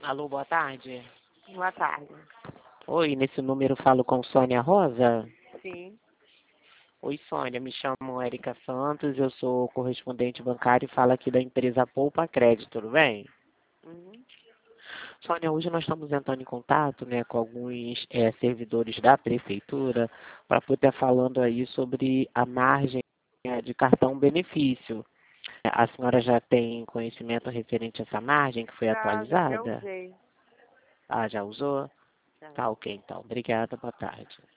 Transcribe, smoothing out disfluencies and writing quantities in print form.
Alô, boa tarde. Boa tarde. Oi, nesse número falo com Sônia Rosa. Sim. Oi, Sônia, me chamo Érica Santos, eu sou correspondente bancário e falo aqui da empresa Poupa Crédito, tudo bem? Uhum. Sônia, hoje nós estamos entrando em contato, né, com alguns servidores da prefeitura para poder estar falando aí sobre a margem de cartão benefício. A senhora já tem conhecimento referente a essa margem que foi Já até atualizada? usei. Ah, já usou? Já. Tá ok, então. Obrigada, boa tarde.